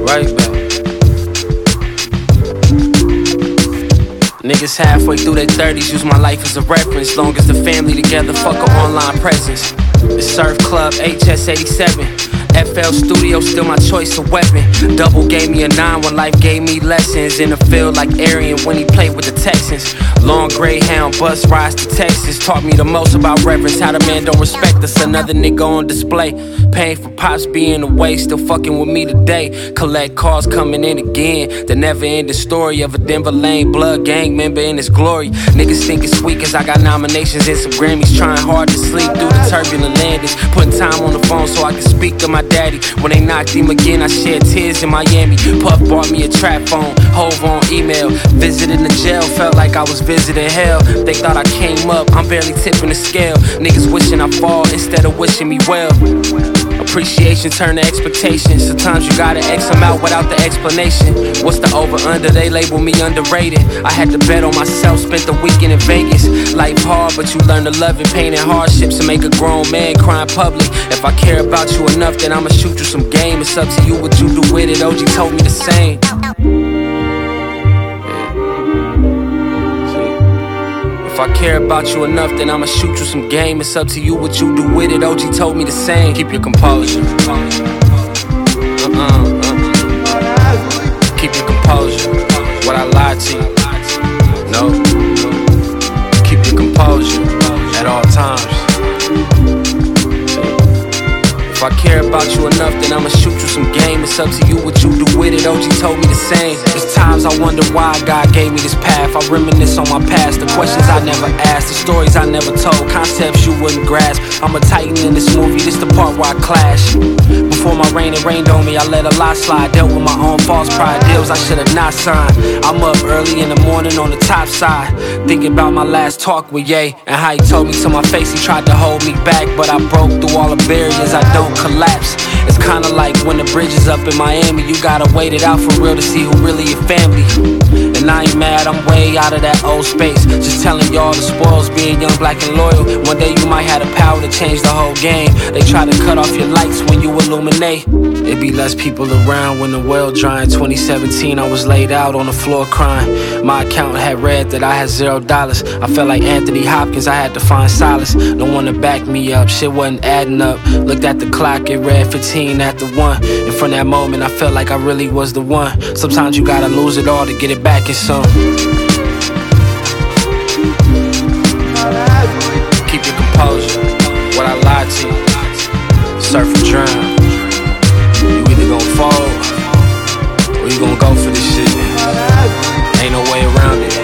right back. Niggas halfway through their 30s use my life as a reference. Long as the family together, fuck a online presence. The Surf Club, HS87. FL Studio, still my choice of weapon. Double gave me a 9 when life gave me lessons. In the field like Arian when he played with the Texans. Long Greyhound bus rides to Texas taught me the most about reverence. How the man don't respect us, another nigga on display. Paying for pops being away, still fucking with me today. Collect calls coming in again. The never ending story of a Denver Lane blood gang member in his glory. Niggas think it's sweet cause I got nominations and some Grammys. Trying hard to sleep through the turbulent landings. Putting time on the phone so I can speak to my daddy. When they knocked him again, I shed tears in Miami. Puff bought me a trap phone, Hove on email. Visiting the jail, felt like I was visiting hell. They thought I came up, I'm barely tipping the scale. Niggas wishing I fall instead of wishing me well. Appreciation turn to expectation. Sometimes you gotta X them out without the explanation. What's the over-under? They label me underrated. I had to bet on myself, spent the weekend in Vegas. Life hard, but you learn to love it. Pain and hardships to make a grown man cry in public. If I care about you enough, then I'ma shoot you some game. It's up to you what you do with it. OG told me the same. If I care about you enough, then I'ma shoot you some game. It's up to you what you do with it. OG told me the same. Keep your composure. Keep your composure. What I lied to you. No. Keep your composure at all times. If I care about you enough, then I'ma shoot you some game. It's up to you what you do with it. OG told me the same. There's times I wonder why God gave me this path. I reminisce on my past, the questions I never asked, the stories I never told, concepts you wouldn't grasp. I'm a titan in this movie, this the part where I clash. Before my reign, it rained on me, I let a lot slide. Dealt with my own false pride, deals I should've not signed. I'm up early in the morning on the top side, thinking about my last talk with Ye and how he told me to my face he tried to hold me back, but I broke through all the barriers, I don't collapse. It's kinda like when the bridge is up in Miami, you gotta wait it out for real to see who really your family. And I ain't mad, I'm way out of that old space. Just telling y'all the spoils, being young, black and loyal. One day you might have the power to change the whole game. They try to cut off your lights when you illuminate. It be less people around when the well dry. In 2017 I was laid out on the floor crying. My account had read that I had $0. I felt like Anthony Hopkins, I had to find solace. No one to back me up, shit wasn't adding up. Looked at the clock, it read 15 after 1. And from that moment I felt like I really was the one. Sometimes you gotta lose it all to get it back in some. Keep your composure. What I lied to you. Surf and drown. You either gon' fall or you gon' go for this shit. Ain't no way around it.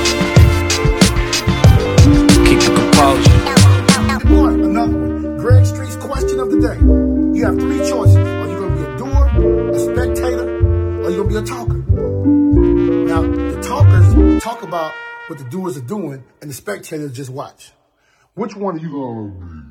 Keep your composure. Another one. Greg Street's question of the day. You have 3 choices. Are you gonna be a doer, a spectator, or you gonna be a talker? Now, the talkers talk about what the doers are doing, and the spectators just watch. Which one are you gonna be?